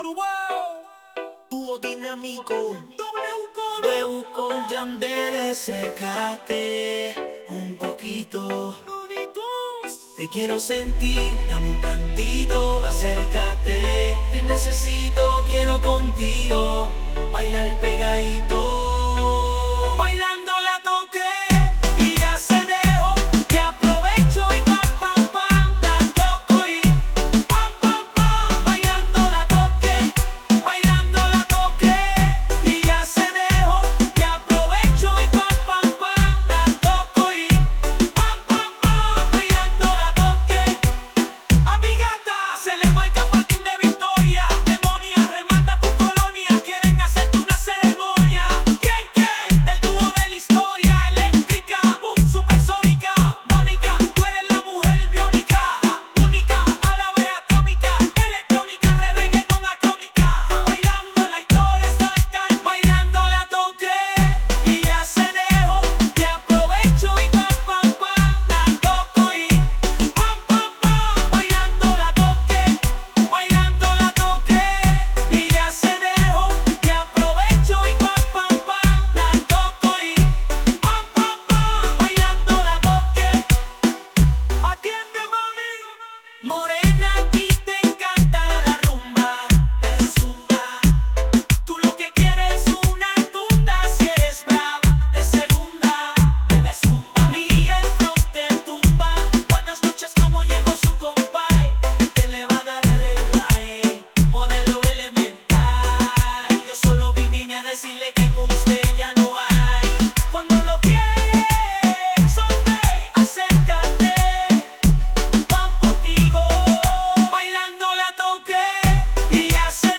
Dúo dinámico, W con Yandel, acércate un poquito. Te quiero sentir, dame un tantito, acércate. Te necesito, quiero contigo bailar pegadito. Bailar